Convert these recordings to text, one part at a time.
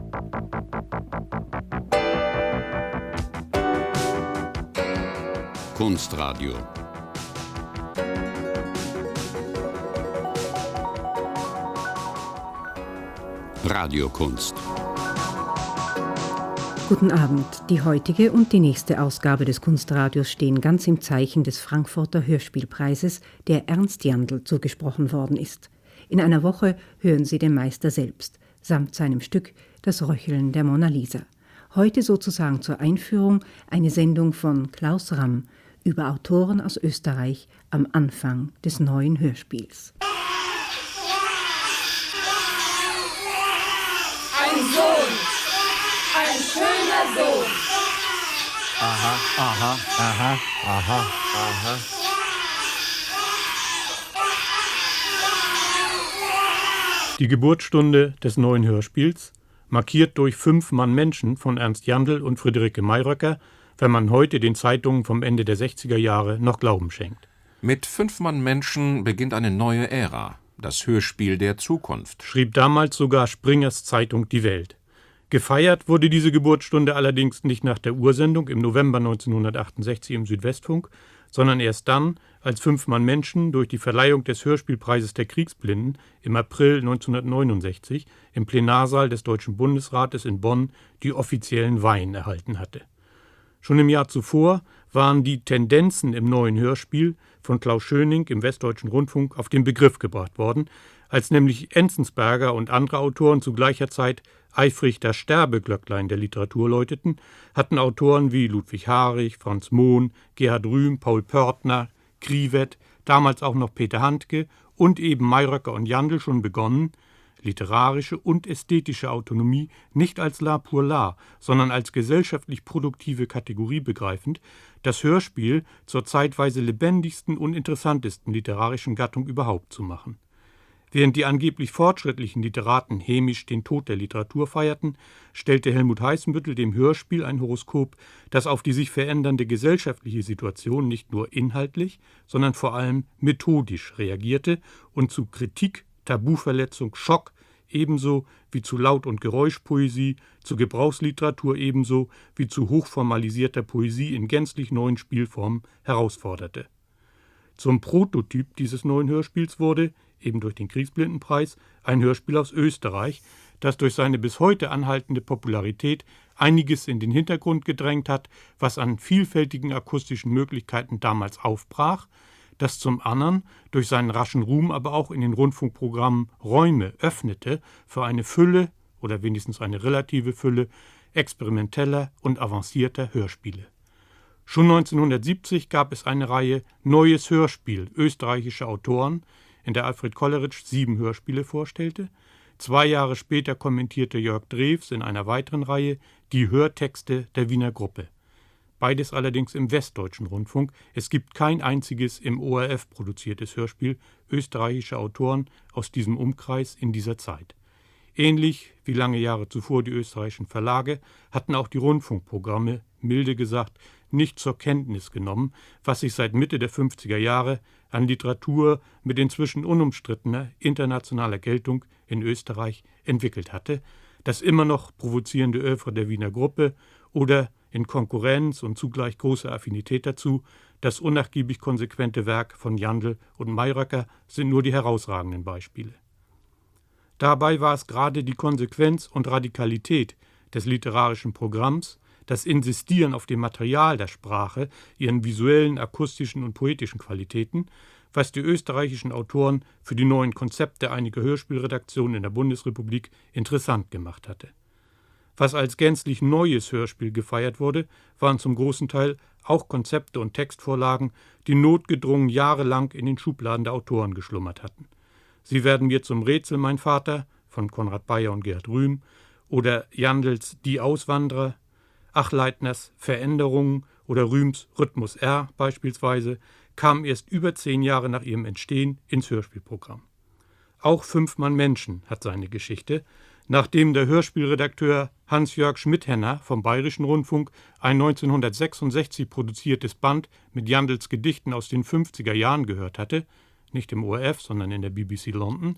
Kunstradio. Radiokunst. Guten Abend. Die heutige und die nächste Ausgabe des Kunstradios stehen ganz im Zeichen des Frankfurter Hörspielpreises, der Ernst Jandl zugesprochen worden ist. In einer Woche hören Sie den Meister selbst, samt seinem Stück Das Röcheln der Mona Lisa. Heute sozusagen zur Einführung eine Sendung von Klaus Ramm über Autoren aus Österreich am Anfang des neuen Hörspiels. Ein Sohn, ein schöner Sohn. Aha, aha, aha, aha, aha. Die Geburtsstunde des neuen Hörspiels, markiert durch 5 Mann Menschen von Ernst Jandl und Friederike Mayröcker, wenn man heute den Zeitungen vom Ende der 60er Jahre noch Glauben schenkt. Mit 5 Mann Menschen beginnt eine neue Ära, das Hörspiel der Zukunft, Schrieb damals sogar Springers Zeitung Die Welt. Gefeiert wurde diese Geburtsstunde allerdings nicht nach der Ursendung im November 1968 im Südwestfunk, sondern erst dann, als 5 Mann Menschen durch die Verleihung des Hörspielpreises der Kriegsblinden im April 1969 im Plenarsaal des Deutschen Bundesrates in Bonn die offiziellen Weihen erhalten hatte. Schon im Jahr zuvor waren die Tendenzen im neuen Hörspiel von Klaus Schöning im Westdeutschen Rundfunk auf den Begriff gebracht worden, als nämlich Enzensberger und andere Autoren zu gleicher Zeit eifrig das Sterbeglöcklein der Literatur läuteten, hatten Autoren wie Ludwig Harich, Franz Mohn, Gerhard Rühm, Paul Pörtner, Kriwet, damals auch noch Peter Handke und eben Mayröcker und Jandl schon begonnen, literarische und ästhetische Autonomie nicht als l'art pour l'art, sondern als gesellschaftlich produktive Kategorie begreifend, das Hörspiel zur zeitweise lebendigsten und interessantesten literarischen Gattung überhaupt zu machen. Während die angeblich fortschrittlichen Literaten hämisch den Tod der Literatur feierten, stellte Helmut Heißenbüttel dem Hörspiel ein Horoskop, das auf die sich verändernde gesellschaftliche Situation nicht nur inhaltlich, sondern vor allem methodisch reagierte und zu Kritik, Tabuverletzung, Schock ebenso wie zu Laut- und Geräuschpoesie, zu Gebrauchsliteratur ebenso wie zu hochformalisierter Poesie in gänzlich neuen Spielformen herausforderte. Zum Prototyp dieses neuen Hörspiels wurde, eben durch den Kriegsblindenpreis, ein Hörspiel aus Österreich, das durch seine bis heute anhaltende Popularität einiges in den Hintergrund gedrängt hat, was an vielfältigen akustischen Möglichkeiten damals aufbrach, das zum anderen durch seinen raschen Ruhm aber auch in den Rundfunkprogrammen Räume öffnete für eine Fülle, oder wenigstens eine relative Fülle, experimenteller und avancierter Hörspiele. Schon 1970 gab es eine Reihe Neues Hörspiel österreichischer Autoren, in der Alfred Kolleritsch 7 Hörspiele vorstellte. 2 Jahre später kommentierte Jörg Drews in einer weiteren Reihe die Hörtexte der Wiener Gruppe. Beides allerdings im Westdeutschen Rundfunk. Es gibt kein einziges im ORF produziertes Hörspiel österreichischer Autoren aus diesem Umkreis in dieser Zeit. Ähnlich wie lange Jahre zuvor die österreichischen Verlage hatten auch die Rundfunkprogramme, milde gesagt, nicht zur Kenntnis genommen, was sich seit Mitte der 50er Jahre an Literatur mit inzwischen unumstrittener internationaler Geltung in Österreich entwickelt hatte, das immer noch provozierende Œuvre der Wiener Gruppe oder in Konkurrenz und zugleich große Affinität dazu, das unnachgiebig konsequente Werk von Jandl und Mayröcker sind nur die herausragenden Beispiele. Dabei war es gerade die Konsequenz und Radikalität des literarischen Programms, das Insistieren auf dem Material der Sprache, ihren visuellen, akustischen und poetischen Qualitäten, was die österreichischen Autoren für die neuen Konzepte einiger Hörspielredaktionen in der Bundesrepublik interessant gemacht hatte. Was als gänzlich neues Hörspiel gefeiert wurde, waren zum großen Teil auch Konzepte und Textvorlagen, die notgedrungen jahrelang in den Schubladen der Autoren geschlummert hatten. Sie werden mir zum Rätsel, mein Vater, von Konrad Beyer und Gerhard Rühm, oder Jandls Die Auswanderer, Achleitners Veränderungen oder Rühms Rhythmus R beispielsweise, kamen erst über 10 Jahre nach ihrem Entstehen ins Hörspielprogramm. Auch 5 Mann Menschen hat seine Geschichte, nachdem der Hörspielredakteur Hans-Jörg Schmidhenner vom Bayerischen Rundfunk ein 1966 produziertes Band mit Jandls Gedichten aus den 50er Jahren gehört hatte, nicht im ORF, sondern in der BBC London,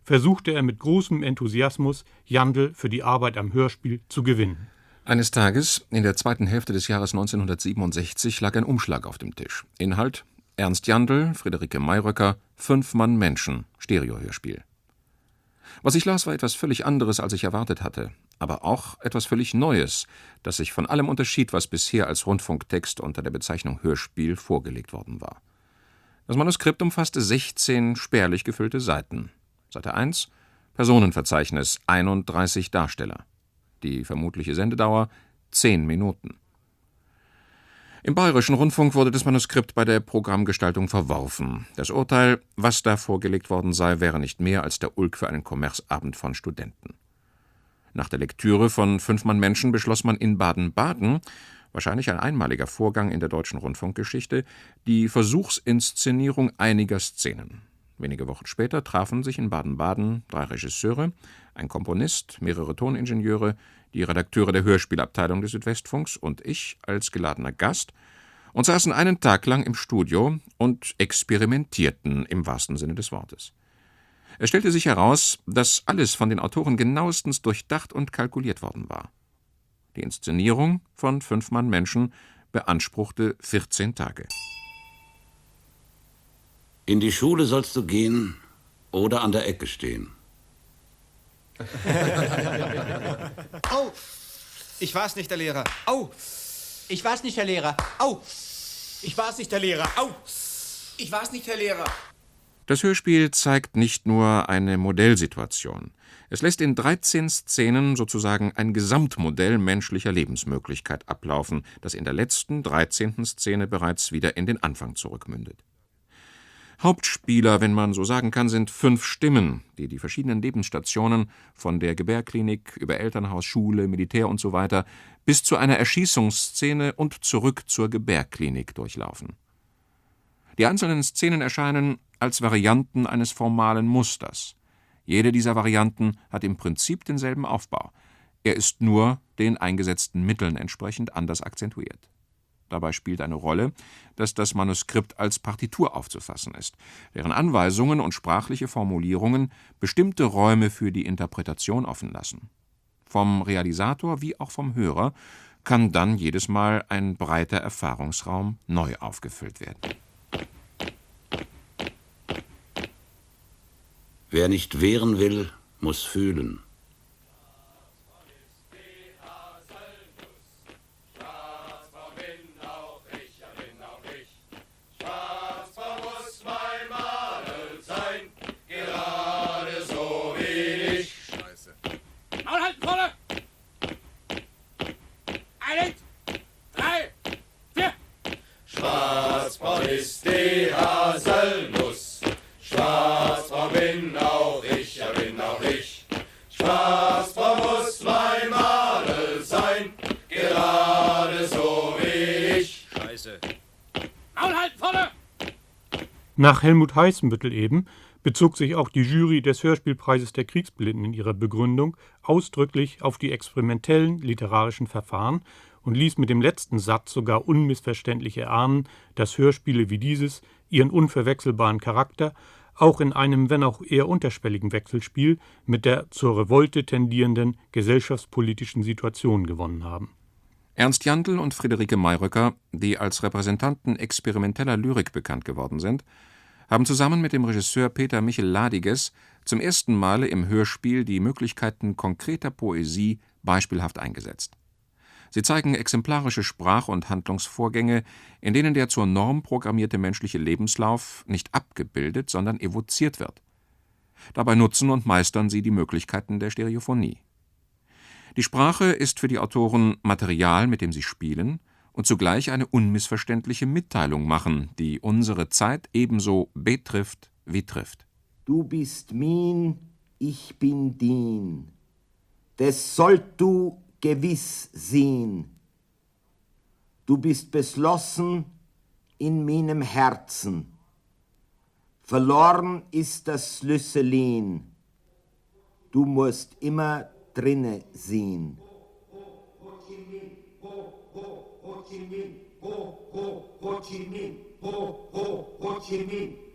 versuchte er mit großem Enthusiasmus, Jandl für die Arbeit am Hörspiel zu gewinnen. Eines Tages, in der zweiten Hälfte des Jahres 1967, lag ein Umschlag auf dem Tisch. Inhalt: Ernst Jandl, Friederike Mayröcker, 5 Mann Menschen, Stereohörspiel. Was ich las, war etwas völlig anderes, als ich erwartet hatte, aber auch etwas völlig Neues, das sich von allem unterschied, was bisher als Rundfunktext unter der Bezeichnung Hörspiel vorgelegt worden war. Das Manuskript umfasste 16 spärlich gefüllte Seiten. Seite 1: Personenverzeichnis, 31 Darsteller. Die vermutliche Sendedauer 10 Minuten. Im Bayerischen Rundfunk wurde das Manuskript bei der Programmgestaltung verworfen. Das Urteil, was da vorgelegt worden sei, wäre nicht mehr als der Ulk für einen Kommerzabend von Studenten. Nach der Lektüre von 5 Mann Menschen beschloss man in Baden-Baden, wahrscheinlich ein einmaliger Vorgang in der deutschen Rundfunkgeschichte, die Versuchsinszenierung einiger Szenen. Wenige Wochen später trafen sich in Baden-Baden 3 Regisseure, ein Komponist, mehrere Toningenieure, die Redakteure der Hörspielabteilung des Südwestfunks und ich als geladener Gast und saßen einen Tag lang im Studio und experimentierten im wahrsten Sinne des Wortes. Es stellte sich heraus, dass alles von den Autoren genauestens durchdacht und kalkuliert worden war. Die Inszenierung von 5 Mann Menschen beanspruchte 14 Tage. In die Schule sollst du gehen oder an der Ecke stehen. Au! Ich war's nicht, der Lehrer. Au! Ich war's nicht, Herr Lehrer. Au! Ich war's nicht, Herr Lehrer. Au! Ich war's nicht, Herr Lehrer. Das Hörspiel zeigt nicht nur eine Modellsituation. Es lässt in 13 Szenen sozusagen ein Gesamtmodell menschlicher Lebensmöglichkeit ablaufen, das in der letzten, 13. Szene bereits wieder in den Anfang zurückmündet. Hauptspieler, wenn man so sagen kann, sind 5 Stimmen, die die verschiedenen Lebensstationen von der Gebärklinik über Elternhaus, Schule, Militär usw. bis zu einer Erschießungsszene und zurück zur Gebärklinik durchlaufen. Die einzelnen Szenen erscheinen als Varianten eines formalen Musters. Jede dieser Varianten hat im Prinzip denselben Aufbau. Er ist nur den eingesetzten Mitteln entsprechend anders akzentuiert. Dabei spielt eine Rolle, dass das Manuskript als Partitur aufzufassen ist, deren Anweisungen und sprachliche Formulierungen bestimmte Räume für die Interpretation offen lassen. Vom Realisator wie auch vom Hörer kann dann jedes Mal ein breiter Erfahrungsraum neu aufgefüllt werden. Wer nicht wehren will, muss fühlen. Nach Helmut Heißenbüttel eben bezog sich auch die Jury des Hörspielpreises der Kriegsblinden in ihrer Begründung ausdrücklich auf die experimentellen literarischen Verfahren und ließ mit dem letzten Satz sogar unmissverständlich erahnen, dass Hörspiele wie dieses ihren unverwechselbaren Charakter auch in einem, wenn auch eher unterschwelligen Wechselspiel mit der zur Revolte tendierenden gesellschaftspolitischen Situation gewonnen haben. Ernst Jandl und Friederike Mayröcker, die als Repräsentanten experimenteller Lyrik bekannt geworden sind, haben zusammen mit dem Regisseur Peter Michel Ladiges zum ersten Male im Hörspiel die Möglichkeiten konkreter Poesie beispielhaft eingesetzt. Sie zeigen exemplarische Sprach- und Handlungsvorgänge, in denen der zur Norm programmierte menschliche Lebenslauf nicht abgebildet, sondern evoziert wird. Dabei nutzen und meistern sie die Möglichkeiten der Stereophonie. Die Sprache ist für die Autoren Material, mit dem sie spielen, und zugleich eine unmissverständliche Mitteilung machen, die unsere Zeit ebenso betrifft wie trifft. Du bist min, ich bin din. Das sollt du gewiss sehen. Du bist beschlossen in meinem Herzen. Verloren ist das Schlüsselin. Du musst immer drinne sehen.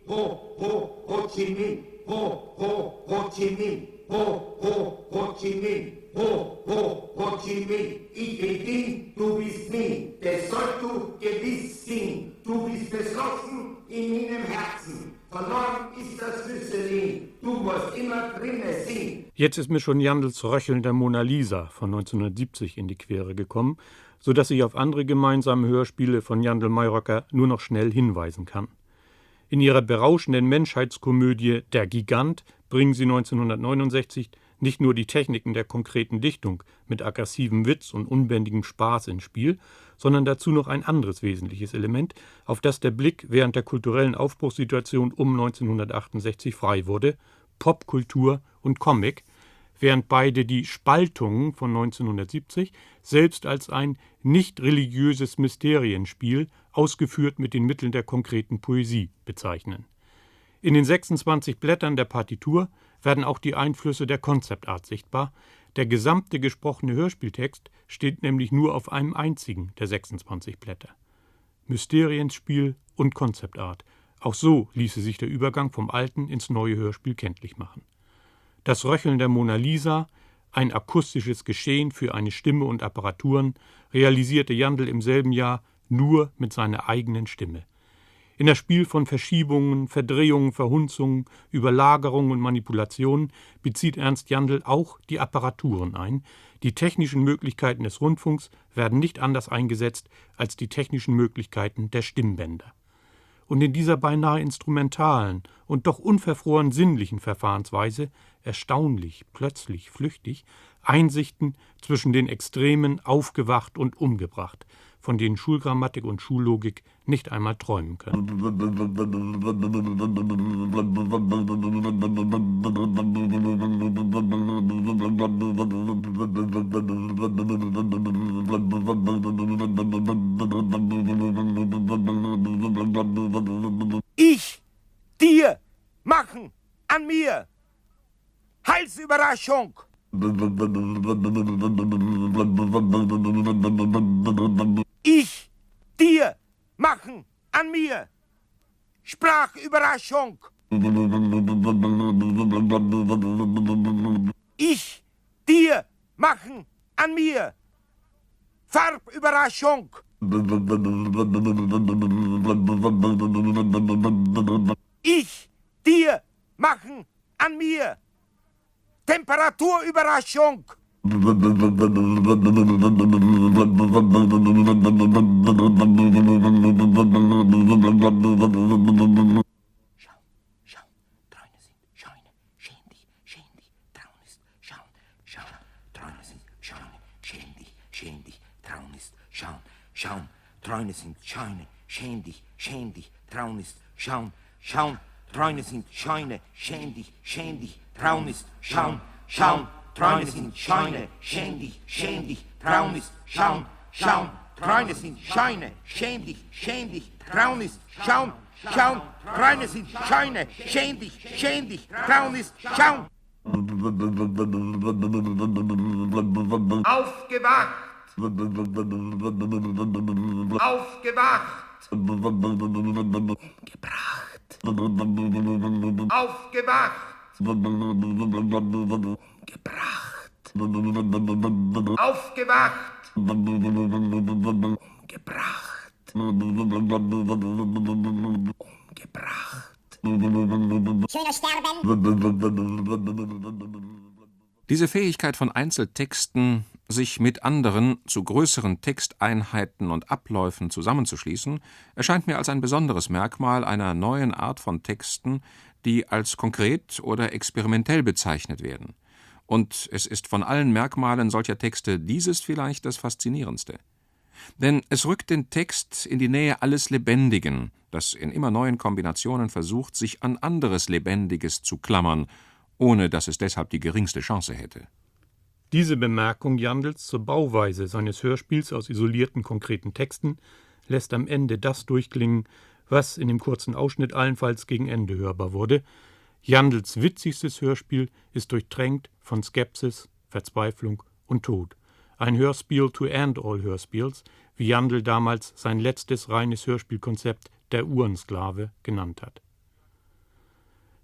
Ho, ho, Ho Chi Minh, ho, ho, Ho Chi Minh, ho, ho, Ho Chi Minh, ho, ho, Ho Chi Minh. Ich bin die, du bist nie, das sollst du gewiss sehen. Du bist beschlossen in meinem Herzen. Verloren ist das Flüsselin, du musst immer drinnen sehen. Jetzt ist mir schon Jandls Röcheln der Mona Lisa von 1970 in die Quere gekommen, sodass ich auf andere gemeinsame Hörspiele von Jandl-Mayröcker nur noch schnell hinweisen kann. In ihrer berauschenden Menschheitskomödie Der Gigant bringen sie 1969 nicht nur die Techniken der konkreten Dichtung mit aggressivem Witz und unbändigem Spaß ins Spiel, sondern dazu noch ein anderes wesentliches Element, auf das der Blick während der kulturellen Aufbruchssituation um 1968 frei wurde: Popkultur und Comic, während beide die Spaltungen von 1970 selbst als ein nicht religiöses Mysterienspiel, ausgeführt mit den Mitteln der konkreten Poesie, bezeichnen. In den 26 Blättern der Partitur werden auch die Einflüsse der Concept Art sichtbar. Der gesamte gesprochene Hörspieltext steht nämlich nur auf einem einzigen der 26 Blätter. Mysterienspiel und Concept Art. Auch so ließe sich der Übergang vom alten ins neue Hörspiel kenntlich machen. Das Röcheln der Mona Lisa, ein akustisches Geschehen für eine Stimme und Apparaturen, realisierte Jandl im selben Jahr nur mit seiner eigenen Stimme. In das Spiel von Verschiebungen, Verdrehungen, Verhunzungen, Überlagerungen und Manipulationen bezieht Ernst Jandl auch die Apparaturen ein. Die technischen Möglichkeiten des Rundfunks werden nicht anders eingesetzt als die technischen Möglichkeiten der Stimmbänder. Und in dieser beinahe instrumentalen und doch unverfroren sinnlichen Verfahrensweise erstaunlich, plötzlich, flüchtig Einsichten zwischen den Extremen aufgewacht und umgebracht, von denen Schulgrammatik und Schullogik nicht einmal träumen können. Ich, dir, machen, an mir. Halsüberraschung. Ich, dir, machen, an mir. Sprachüberraschung. Ich, dir, machen, an mir. Farbüberraschung. Ich, dir, machen, an mir. Temperaturüberraschung. Schau, Träune sind Scheune, schäm dich, Traun ist, schauen, Träune sind Scheune, schäm dich, Traun ist, schauen, Träune sind Scheune, schäm dich, Traun ist, schauen, Träune sind Scheune, schäm dich, Traun ist, schauen, Träune sind Scheune, schäm dich, Traun ist, schauen, Träune sind Scheune, schäm dich, Traun ist, schauen, Träune sind Scheune, schäm dich, Traun ist, schauen. Aufgewacht! Aufgewacht! Umgebracht! Aufgewacht! Gebracht. Aufgewacht. Gebracht. Gebracht. Schöner Sterben. Diese Fähigkeit von Einzeltexten, sich mit anderen zu größeren Texteinheiten und Abläufen zusammenzuschließen, erscheint mir als ein besonderes Merkmal einer neuen Art von Texten, die als konkret oder experimentell bezeichnet werden. Und es ist von allen Merkmalen solcher Texte dieses vielleicht das Faszinierendste. Denn es rückt den Text in die Nähe alles Lebendigen, das in immer neuen Kombinationen versucht, sich an anderes Lebendiges zu klammern, ohne dass es deshalb die geringste Chance hätte. Diese Bemerkung Jandls zur Bauweise seines Hörspiels aus isolierten, konkreten Texten lässt am Ende das durchklingen, was in dem kurzen Ausschnitt allenfalls gegen Ende hörbar wurde. Jandls witzigstes Hörspiel ist durchtränkt von Skepsis, Verzweiflung und Tod. Ein Hörspiel to end all Hörspiels, wie Jandl damals sein letztes reines Hörspielkonzept Der Uhrensklave genannt hat.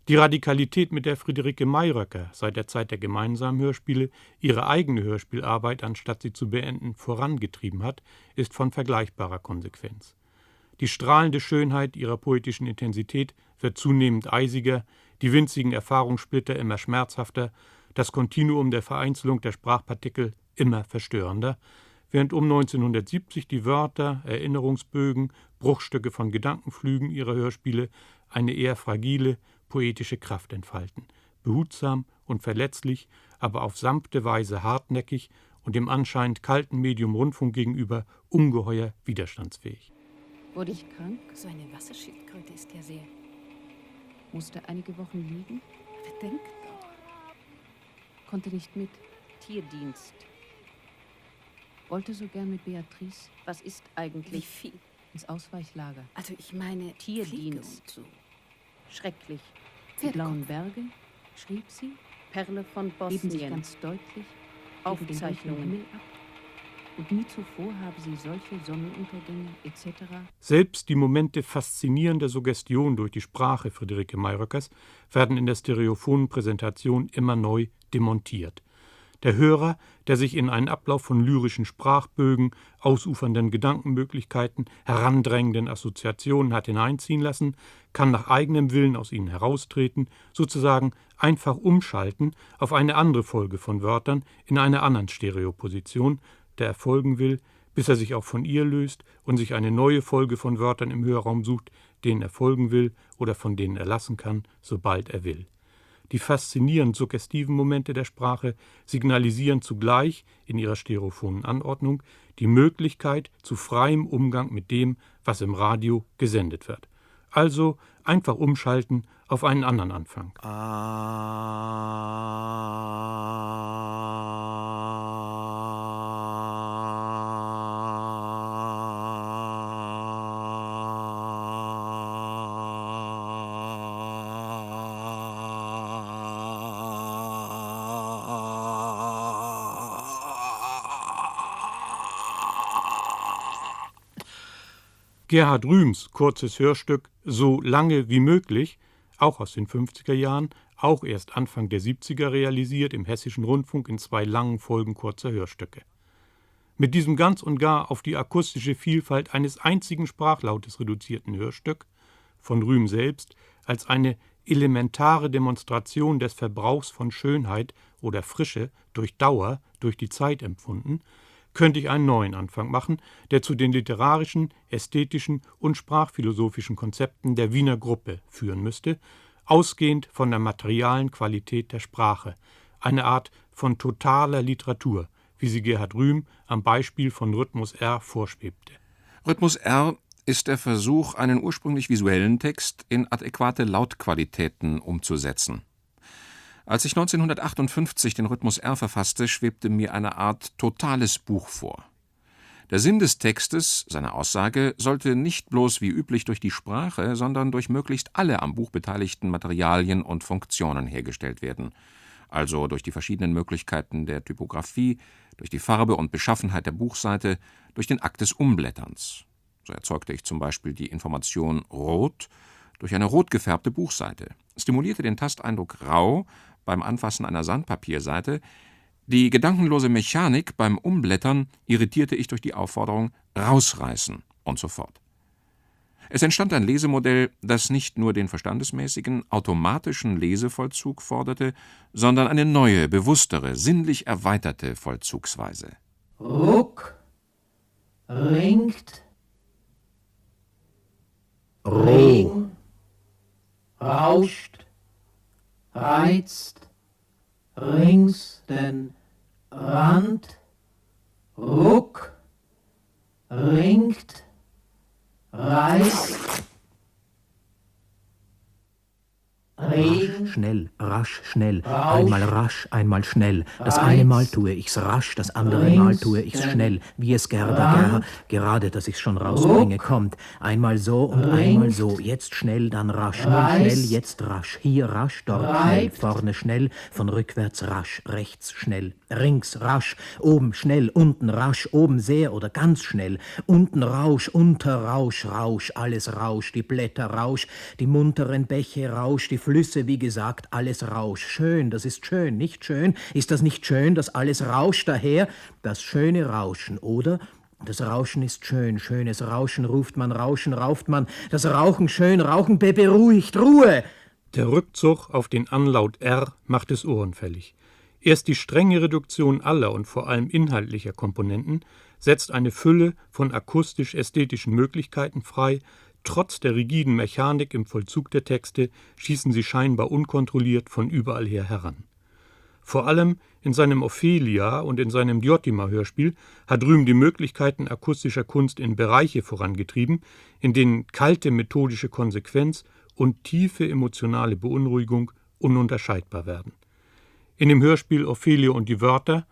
Die Radikalität, mit der Friederike Mayröcker seit der Zeit der gemeinsamen Hörspiele ihre eigene Hörspielarbeit, anstatt sie zu beenden, vorangetrieben hat, ist von vergleichbarer Konsequenz. Die strahlende Schönheit ihrer poetischen Intensität wird zunehmend eisiger, die winzigen Erfahrungssplitter immer schmerzhafter, das Kontinuum der Vereinzelung der Sprachpartikel immer verstörender, während um 1970 die Wörter, Erinnerungsbögen, Bruchstücke von Gedankenflügen ihrer Hörspiele eine eher fragile, poetische Kraft entfalten, behutsam und verletzlich, aber auf sanfte Weise hartnäckig und dem anscheinend kalten Medium Rundfunk gegenüber ungeheuer widerstandsfähig. Wurde ich krank? So eine Wasserschildkröte ist ja sehr. Musste einige Wochen liegen? Bedenk doch. Konnte nicht mit. Tierdienst. Wollte so gern mit Beatrice. Was ist eigentlich? Wie viel? Ins Ausweichlager. Also ich meine Tierdienst. So. Schrecklich. Die blauen Berge, schrieb sie. Perle von Geben sich Bosnien. ganz deutlich Aufzeichnungen. Himmel ab. Und nie zuvor habe sie solche Sonnenuntergänge etc. Selbst die Momente faszinierender Suggestion durch die Sprache Friederike Mayröckers werden in der stereophonen Präsentation immer neu demontiert. Der Hörer, der sich in einen Ablauf von lyrischen Sprachbögen, ausufernden Gedankenmöglichkeiten, herandrängenden Assoziationen hat hineinziehen lassen, kann nach eigenem Willen aus ihnen heraustreten, sozusagen einfach umschalten auf eine andere Folge von Wörtern in einer anderen Stereoposition, der er folgen will, bis er sich auch von ihr löst und sich eine neue Folge von Wörtern im Hörraum sucht, denen er folgen will oder von denen er lassen kann, sobald er will. Die faszinierend suggestiven Momente der Sprache signalisieren zugleich in ihrer stereophonen Anordnung die Möglichkeit zu freiem Umgang mit dem, was im Radio gesendet wird. Also einfach umschalten auf einen anderen Anfang. Gerhard Rühms kurzes Hörstück »So lange wie möglich«, auch aus den 50er Jahren, auch erst Anfang der 70er realisiert im Hessischen Rundfunk in 2 langen Folgen kurzer Hörstücke. Mit diesem ganz und gar auf die akustische Vielfalt eines einzigen Sprachlautes reduzierten Hörstück, von Rühm selbst als eine elementare Demonstration des Verbrauchs von Schönheit oder Frische durch Dauer, durch die Zeit empfunden, könnte ich einen neuen Anfang machen, der zu den literarischen, ästhetischen und sprachphilosophischen Konzepten der Wiener Gruppe führen müsste, ausgehend von der materialen Qualität der Sprache, eine Art von totaler Literatur, wie sie Gerhard Rühm am Beispiel von Rhythmus R vorschwebte. Rhythmus R ist der Versuch, einen ursprünglich visuellen Text in adäquate Lautqualitäten umzusetzen. Als ich 1958 den Rhythmus R verfasste, schwebte mir eine Art totales Buch vor. Der Sinn des Textes, seine Aussage, sollte nicht bloß wie üblich durch die Sprache, sondern durch möglichst alle am Buch beteiligten Materialien und Funktionen hergestellt werden. Also durch die verschiedenen Möglichkeiten der Typografie, durch die Farbe und Beschaffenheit der Buchseite, durch den Akt des Umblätterns. So erzeugte ich zum Beispiel die Information rot durch eine rot gefärbte Buchseite, stimulierte den Tasteindruck rau beim Anfassen einer Sandpapierseite, die gedankenlose Mechanik beim Umblättern irritierte ich durch die Aufforderung rausreißen und so fort. Es entstand ein Lesemodell, das nicht nur den verstandesmäßigen, automatischen Lesevollzug forderte, sondern eine neue, bewusstere, sinnlich erweiterte Vollzugsweise. Ruck, ringt, Regen, rauscht, reizt, rings den Rand, ruck, ringt, reißt, Regen, schnell, rasch, schnell, Rausch, einmal rasch, einmal schnell. Das Reiz, eine Mal tue ich's rasch, das andere rings, Mal tue ich's den schnell, wie es Gerda Rand, gerade, dass ich's schon rausbringe, Ruck, kommt. Einmal so und ringt, einmal so, jetzt schnell, dann rasch, nun reißt, schnell, jetzt rasch, hier rasch, dort schnell, reibt, vorne schnell, von rückwärts rasch, rechts schnell, rings rasch, oben schnell, unten rasch, oben sehr oder ganz schnell, unten Rausch, unter Rausch, Rausch, alles Rausch, die Blätter Rausch, die munteren Bäche Rausch, die Flüsse, wie gesagt, alles Rausch. Schön, das ist schön, nicht schön? Ist das nicht schön, dass alles rauscht daher? Das schöne Rauschen, oder? Das Rauschen ist schön, schönes Rauschen ruft man, Rauschen rauft man. Das Rauchen schön, Rauchen beruhigt, Ruhe! Der Rückzug auf den Anlaut R macht es ohrenfällig. Erst die strenge Reduktion aller und vor allem inhaltlicher Komponenten setzt eine Fülle von akustisch-ästhetischen Möglichkeiten frei. Trotz der rigiden Mechanik im Vollzug der Texte schießen sie scheinbar unkontrolliert von überall her heran. Vor allem in seinem Ophelia und in seinem Diotima-Hörspiel hat Rühm die Möglichkeiten akustischer Kunst in Bereiche vorangetrieben, in denen kalte methodische Konsequenz und tiefe emotionale Beunruhigung ununterscheidbar werden. In dem Hörspiel Ophelia und die Wörter,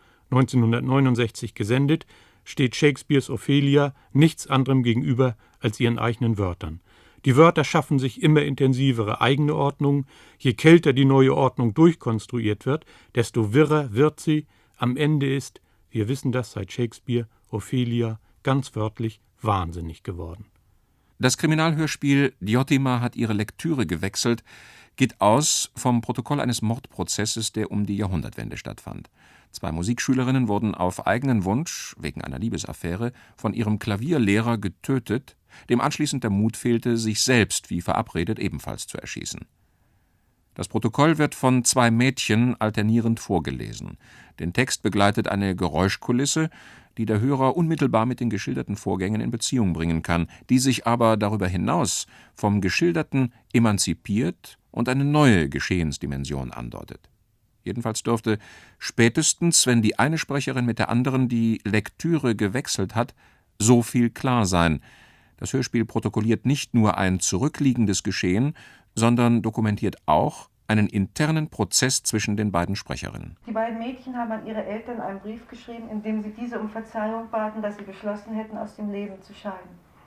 1969 gesendet, steht Shakespeares Ophelia nichts anderem gegenüber als ihren eigenen Wörtern. Die Wörter schaffen sich immer intensivere eigene Ordnungen. Je kälter die neue Ordnung durchkonstruiert wird, desto wirrer wird sie. Am Ende ist, wir wissen das seit Shakespeare, Ophelia ganz wörtlich wahnsinnig geworden. Das Kriminalhörspiel Diotima hat ihre Lektüre gewechselt, geht aus vom Protokoll eines Mordprozesses, der um die Jahrhundertwende stattfand. 2 Musikschülerinnen wurden auf eigenen Wunsch, wegen einer Liebesaffäre, von ihrem Klavierlehrer getötet, dem anschließend der Mut fehlte, sich selbst, wie verabredet, ebenfalls zu erschießen. Das Protokoll wird von 2 Mädchen alternierend vorgelesen. Den Text begleitet eine Geräuschkulisse, die der Hörer unmittelbar mit den geschilderten Vorgängen in Beziehung bringen kann, die sich aber darüber hinaus vom Geschilderten emanzipiert und eine neue Geschehensdimension andeutet. Jedenfalls dürfte spätestens, wenn die eine Sprecherin mit der anderen die Lektüre gewechselt hat, so viel klar sein. Das Hörspiel protokolliert nicht nur ein zurückliegendes Geschehen, sondern dokumentiert auch einen internen Prozess zwischen den beiden Sprecherinnen. Die beiden Mädchen haben an ihre Eltern einen Brief geschrieben, in dem sie diese um Verzeihung baten, dass sie beschlossen hätten, aus dem Leben zu scheiden.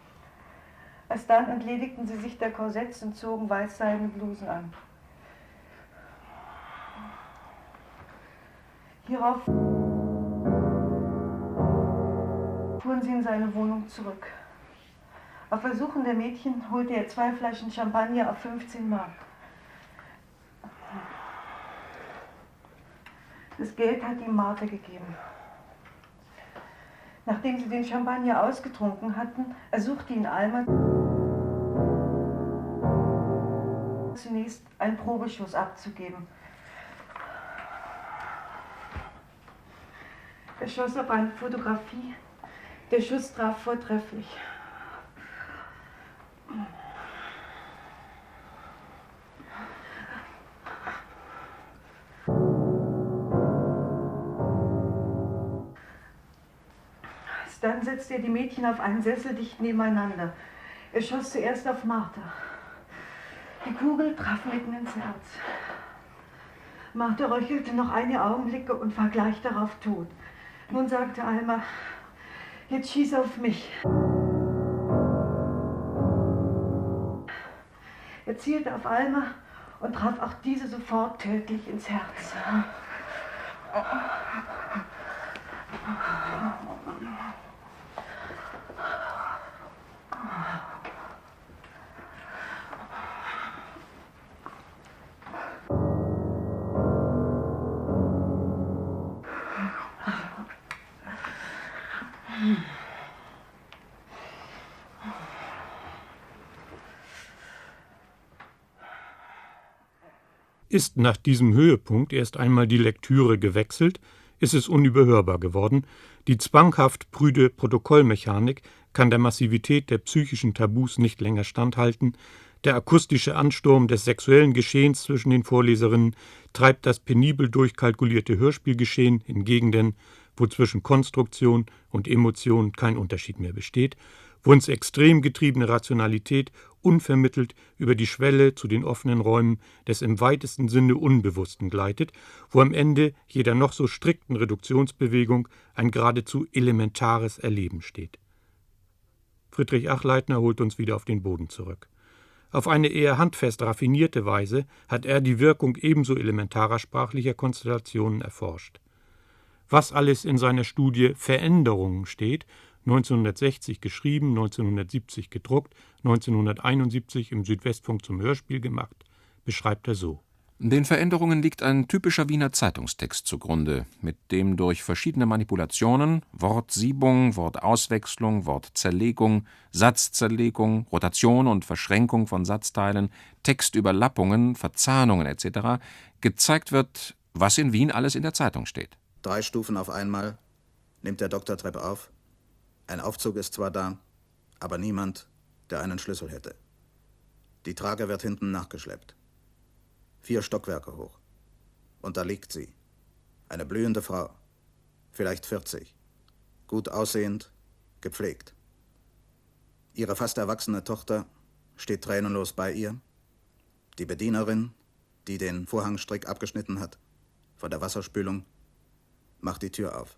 Erst dann entledigten sie sich der Korsetts und zogen weißseidene Blusen an. Hierauf fuhren sie in seine Wohnung zurück. Auf Ersuchen der Mädchen holte er 2 Flaschen Champagner auf 15 Mark. Das Geld hat ihm Martha gegeben. Nachdem sie den Champagner ausgetrunken hatten, ersuchte ihn Alma, zunächst einen Probeschuss abzugeben. Er schoss auf eine Fotografie. Der Schuss traf vortrefflich. Dann setzte er die Mädchen auf einen Sessel dicht nebeneinander. Er schoss zuerst auf Martha. Die Kugel traf mitten ins Herz. Martha röchelte noch einige Augenblicke und war gleich darauf tot. Nun sagte Alma, jetzt schieß auf mich. Er zielte auf Alma und traf auch diese sofort tödlich ins Herz. Ist nach diesem Höhepunkt erst einmal die Lektüre gewechselt, ist es unüberhörbar geworden. Die zwanghaft prüde Protokollmechanik kann der Massivität der psychischen Tabus nicht länger standhalten. Der akustische Ansturm des sexuellen Geschehens zwischen den Vorleserinnen treibt das penibel durchkalkulierte Hörspielgeschehen in Gegenden, wo zwischen Konstruktion und Emotion kein Unterschied mehr besteht, wo ins Extrem getriebene Rationalität unvermittelt über die Schwelle zu den offenen Räumen des im weitesten Sinne Unbewussten gleitet, wo am Ende jeder noch so strikten Reduktionsbewegung ein geradezu elementares Erleben steht. Friedrich Achleitner holt uns wieder auf den Boden zurück. Auf eine eher handfest raffinierte Weise hat er die Wirkung ebenso elementarer sprachlicher Konstellationen erforscht. Was alles in seiner Studie Veränderungen steht, 1960 geschrieben, 1970 gedruckt, 1971 im Südwestfunk zum Hörspiel gemacht, beschreibt er so: Den Veränderungen liegt ein typischer Wiener Zeitungstext zugrunde, mit dem durch verschiedene Manipulationen, Wortsiebung, Wortauswechslung, Wortzerlegung, Satzzerlegung, Rotation und Verschränkung von Satzteilen, Textüberlappungen, Verzahnungen etc. gezeigt wird, was in Wien alles in der Zeitung steht. 3 Stufen auf einmal nimmt der Doktor Treppe auf. Ein Aufzug ist zwar da, aber niemand, der einen Schlüssel hätte. Die Trage wird hinten nachgeschleppt. 4 Stockwerke hoch. Und da liegt sie. Eine blühende Frau. Vielleicht 40. Gut aussehend, gepflegt. Ihre fast erwachsene Tochter steht tränenlos bei ihr. Die Bedienerin, die den Vorhangstrick abgeschnitten hat, von der Wasserspülung, macht die Tür auf.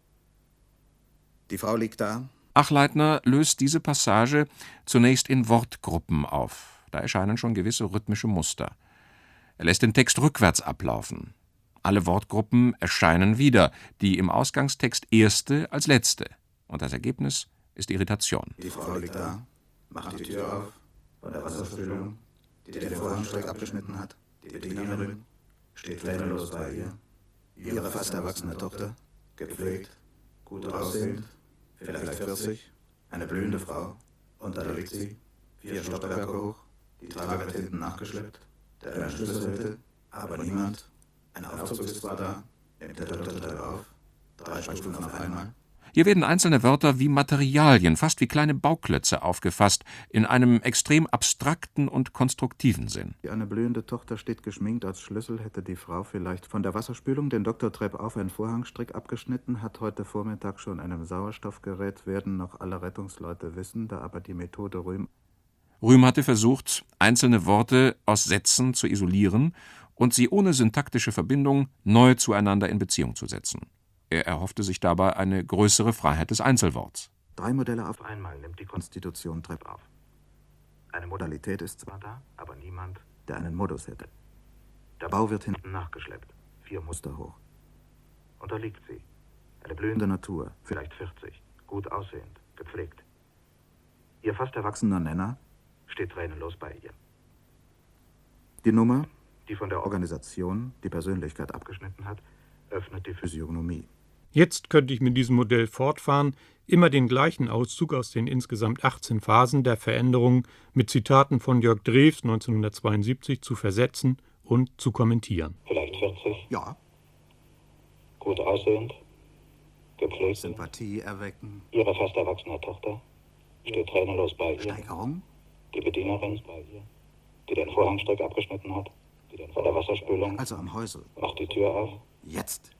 Die Frau liegt da. Achleitner löst diese Passage zunächst in Wortgruppen auf. Da erscheinen schon gewisse rhythmische Muster. Er lässt den Text rückwärts ablaufen. Alle Wortgruppen erscheinen wieder, die im Ausgangstext erste als letzte. Und das Ergebnis ist Irritation. Die Frau liegt da, macht die Tür auf, von der Wasserspülung, die den Vorhangstrick abgeschnitten hat. Die Bedienerin steht tränenlos bei ihr. Ihre fast erwachsene Tochter, gepflegt, gut aussehend, vielleicht 40, eine blühende Frau. Und da liegt sie, 4 Stockwerke hoch, die Trage wird hinten nachgeschleppt. Der einen Schlüssel hätte, aber niemand. Ein Aufzug ist zwar da, nimmt der Doktor Treppe auf. 3 Stufen auf einmal. Hier werden einzelne Wörter wie Materialien, fast wie kleine Bauklötze aufgefasst, in einem extrem abstrakten und konstruktiven Sinn. Eine blühende Tochter steht geschminkt. Als Schlüssel hätte die Frau vielleicht von der Wasserspülung den Doktor Treppe auf einen Vorhangstrick abgeschnitten, hat heute Vormittag schon einem Sauerstoffgerät, werden noch alle Rettungsleute wissen, da aber die Methode Rühm hatte versucht, einzelne Worte aus Sätzen zu isolieren und sie ohne syntaktische Verbindung neu zueinander in Beziehung zu setzen. Er erhoffte sich dabei eine größere Freiheit des Einzelworts. 3 Modelle auf einmal nimmt die Konstitution Treppe auf. Eine Modalität ist zwar da, aber niemand, der einen Modus hätte. Der Bau wird hinten nachgeschleppt, 4 Muster hoch. Und da liegt sie, eine blühende Natur, vielleicht 40, gut aussehend, gepflegt. Ihr fast erwachsener Nenner steht tränenlos bei ihr. Die Nummer, die von der Organisation die Persönlichkeit abgeschnitten hat, öffnet die Physiognomie. Jetzt könnte ich mit diesem Modell fortfahren, immer den gleichen Auszug aus den insgesamt 18 Phasen der Veränderung mit Zitaten von Jörg Drews 1972 zu versetzen und zu kommentieren. Vielleicht 40? Ja. Gut aussehend, gepflegt. Sympathie erwecken. Ihre fast erwachsene Tochter steht tränenlos bei ihr. Steigerung. Die Bedienerin bei ihr, die den Vorhangstrick abgeschnitten hat, die den von der Wasserspülung, also am Häusel, macht die Tür auf. Jetzt.